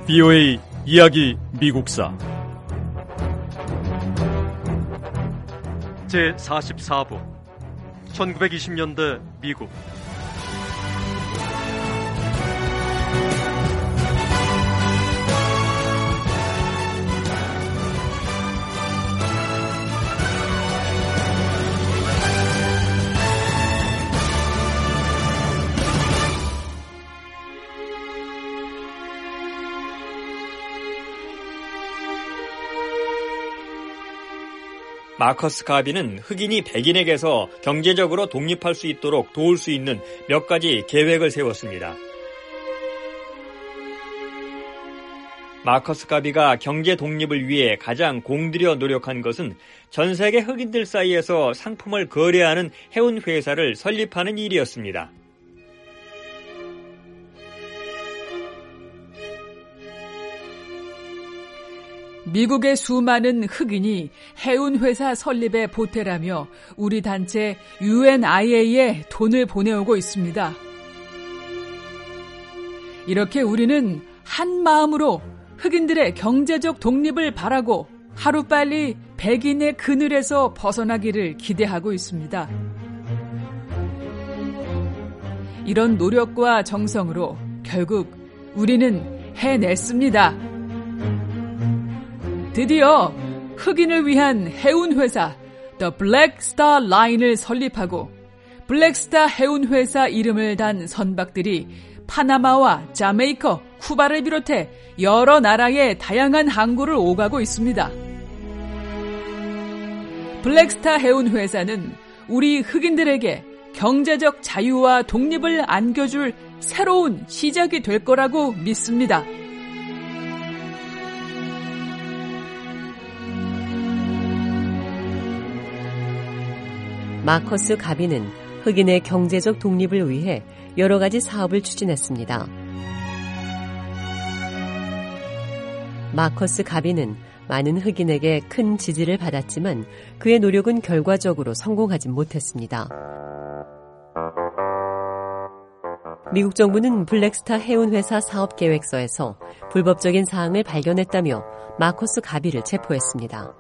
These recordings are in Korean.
BOA 이야기 미국사 제44부 1920년대 미국. 마커스 가비는 흑인이 백인에게서 경제적으로 독립할 수 있도록 도울 수 있는 몇 가지 계획을 세웠습니다. 마커스 가비가 경제 독립을 위해 가장 공들여 노력한 것은 전 세계 흑인들 사이에서 상품을 거래하는 해운 회사를 설립하는 일이었습니다. 미국의 수많은 흑인이 해운회사 설립에 보태라며 우리 단체 UNIA에 돈을 보내오고 있습니다. 이렇게 우리는 한 마음으로 흑인들의 경제적 독립을 바라고 하루빨리 백인의 그늘에서 벗어나기를 기대하고 있습니다. 이런 노력과 정성으로 결국 우리는 해냈습니다. 드디어 흑인을 위한 해운회사 The Black Star Line을 설립하고 블랙스타 해운회사 이름을 단 선박들이 파나마와 자메이카, 쿠바를 비롯해 여러 나라의 다양한 항구를 오가고 있습니다. 블랙스타 해운회사는 우리 흑인들에게 경제적 자유와 독립을 안겨줄 새로운 시작이 될 거라고 믿습니다. 마커스 가비는 흑인의 경제적 독립을 위해 여러 가지 사업을 추진했습니다. 마커스 가비는 많은 흑인에게 큰 지지를 받았지만 그의 노력은 결과적으로 성공하지 못했습니다. 미국 정부는 블랙스타 해운회사 사업계획서에서 불법적인 사항을 발견했다며 마커스 가비를 체포했습니다.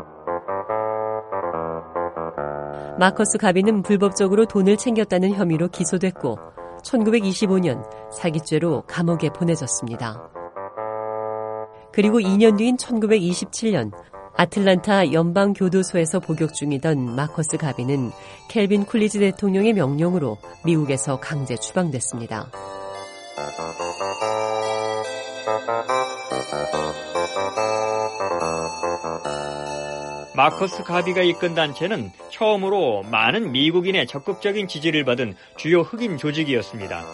마커스 가비는 불법적으로 돈을 챙겼다는 혐의로 기소됐고 1925년 사기죄로 감옥에 보내졌습니다. 그리고 2년 뒤인 1927년 아틀란타 연방교도소에서 복역 중이던 마커스 가비는 켈빈 쿨리지 대통령의 명령으로 미국에서 강제 추방됐습니다. 마커스 가비가 이끈 단체는 처음으로 많은 미국인의 적극적인 지지를 받은 주요 흑인 조직이었습니다.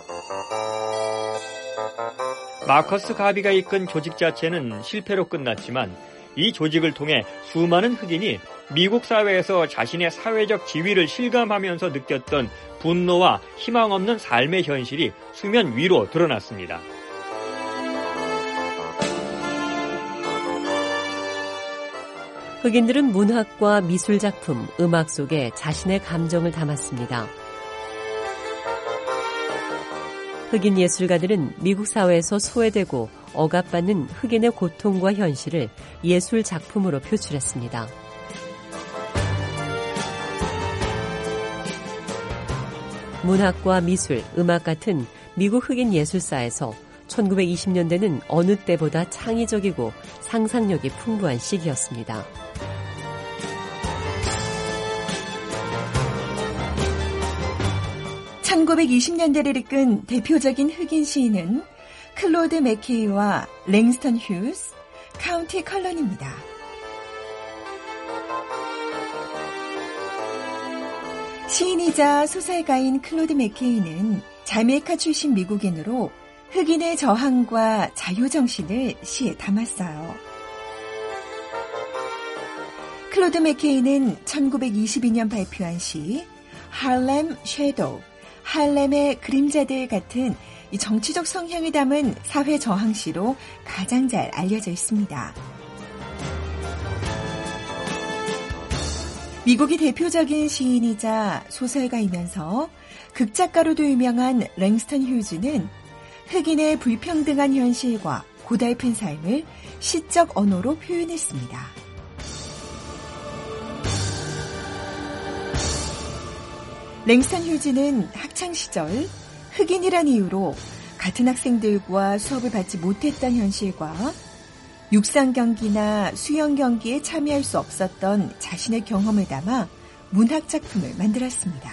마커스 가비가 이끈 조직 자체는 실패로 끝났지만 이 조직을 통해 수많은 흑인이 미국 사회에서 자신의 사회적 지위를 실감하면서 느꼈던 분노와 희망 없는 삶의 현실이 수면 위로 드러났습니다. 흑인들은 문학과 미술작품, 음악 속에 자신의 감정을 담았습니다. 흑인 예술가들은 미국 사회에서 소외되고 억압받는 흑인의 고통과 현실을 예술 작품으로 표출했습니다. 문학과 미술, 음악 같은 미국 흑인 예술사에서 1920년대는 어느 때보다 창의적이고 상상력이 풍부한 시기였습니다. (1920년대를) 이끈 대표적인 흑인 시인은 클로드 맥케이와 랭스턴 휴스, 카운티 컬런입니다. 시인이자 소설가인 클로드 맥케이는 자메이카 출신 미국인으로 흑인의 저항과 자유정신을 시에 담았어요. 클로드 맥케이는 1922년 발표한 시 할렘 섀도우, 할렘의 그림자들 같은 이 정치적 성향을 담은 사회 저항시로 가장 잘 알려져 있습니다. 미국의 대표적인 시인이자 소설가이면서 극작가로도 유명한 랭스턴 휴즈는 흑인의 불평등한 현실과 고달픈 삶을 시적 언어로 표현했습니다. 랭스턴 휴즈는 학창시절 흑인이란 이유로 같은 학생들과 수업을 받지 못했던 현실과 육상 경기나 수영 경기에 참여할 수 없었던 자신의 경험을 담아 문학 작품을 만들었습니다.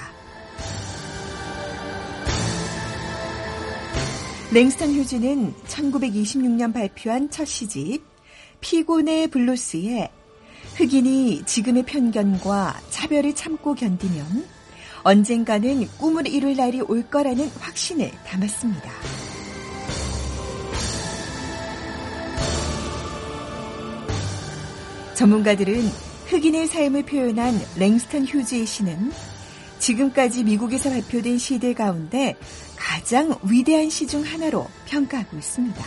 랭스턴 휴즈는 1926년 발표한 첫 시집 피곤의 블루스에 흑인이 지금의 편견과 차별을 참고 견디면 언젠가는 꿈을 이룰 날이 올 거라는 확신을 담았습니다. 전문가들은 흑인의 삶을 표현한 랭스턴 휴즈의 시는 지금까지 미국에서 발표된 시들 가운데 가장 위대한 시 중 하나로 평가하고 있습니다.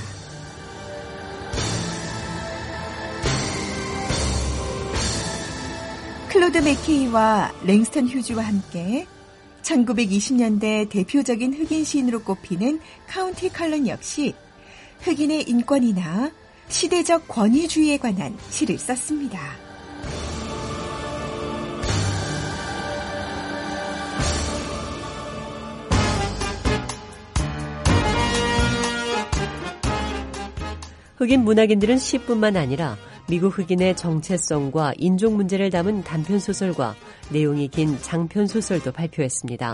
클로드 맥케이와 랭스턴 휴즈와 함께 1920년대 대표적인 흑인 시인으로 꼽히는 카운티 컬런 역시 흑인의 인권이나 시대적 권위주의에 관한 시를 썼습니다. 흑인 문학인들은 시뿐만 아니라 미국 흑인의 정체성과 인종 문제를 담은 단편소설과 내용이 긴 장편소설도 발표했습니다.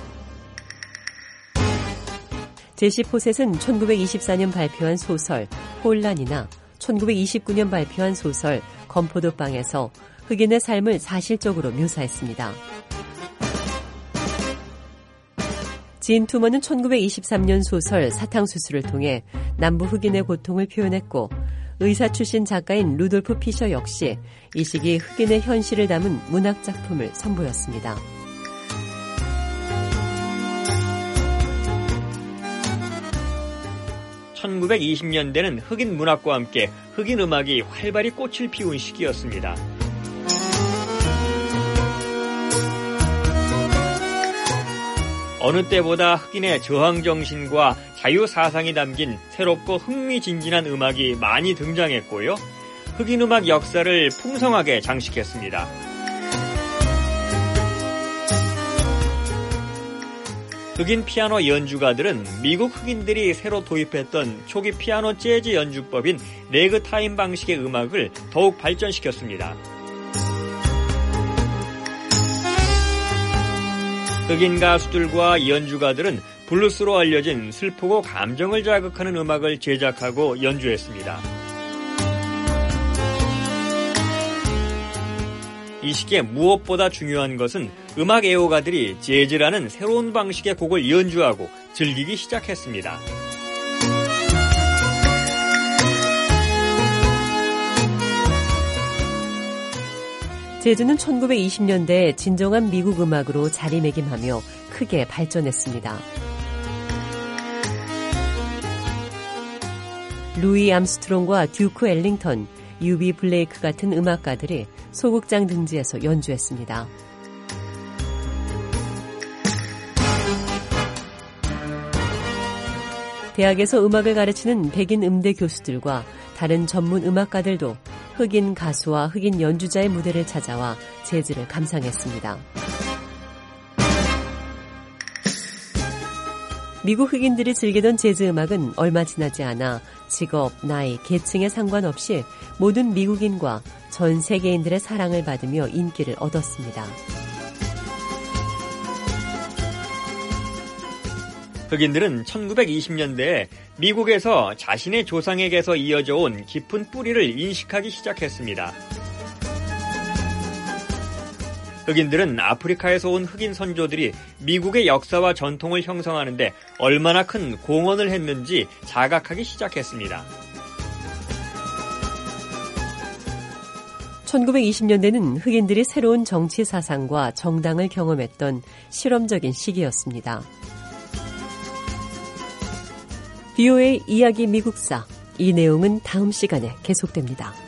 제시 포셋은 1924년 발표한 소설 혼란이나 1929년 발표한 소설 건포도방에서 흑인의 삶을 사실적으로 묘사했습니다. 진 투머는 1923년 소설 사탕수수를 통해 남부 흑인의 고통을 표현했고 의사 출신 작가인 루돌프 피셔 역시 이 시기 흑인의 현실을 담은 문학 작품을 선보였습니다. (1920년대는) 흑인 문학과 함께 흑인 음악이 활발히 꽃을 피운 시기였습니다. 어느 때보다 흑인의 저항정신과 자유사상이 담긴 새롭고 흥미진진한 음악이 많이 등장했고요. 흑인 음악 역사를 풍성하게 장식했습니다. 흑인 피아노 연주가들은 미국 흑인들이 새로 도입했던 초기 피아노 재즈 연주법인 레그타임 방식의 음악을 더욱 발전시켰습니다. 흑인 가수들과 연주가들은 블루스로 알려진 슬프고 감정을 자극하는 음악을 제작하고 연주했습니다. 이 시기에 무엇보다 중요한 것은 음악 애호가들이 재즈라는 새로운 방식의 곡을 연주하고 즐기기 시작했습니다. 재즈는 1920년대에 진정한 미국 음악으로 자리매김하며 크게 발전했습니다. 루이 암스트롱과 듀크 엘링턴, 유비 블레이크 같은 음악가들이 소극장 등지에서 연주했습니다. 대학에서 음악을 가르치는 백인 음대 교수들과 다른 전문 음악가들도 흑인 가수와 흑인 연주자의 무대를 찾아와 재즈를 감상했습니다. 미국 흑인들이 즐기던 재즈 음악은 얼마 지나지 않아 직업, 나이, 계층에 상관없이 모든 미국인과 전 세계인들의 사랑을 받으며 인기를 얻었습니다. 흑인들은 1920년대에 미국에서 자신의 조상에게서 이어져 온 깊은 뿌리를 인식하기 시작했습니다. 흑인들은 아프리카에서 온 흑인 선조들이 미국의 역사와 전통을 형성하는 데 얼마나 큰 공헌을 했는지 자각하기 시작했습니다. 1920년대는 흑인들이 새로운 정치 사상과 정당을 경험했던 실험적인 시기였습니다. VOA 이야기 미국사, 이 내용은 다음 시간에 계속됩니다.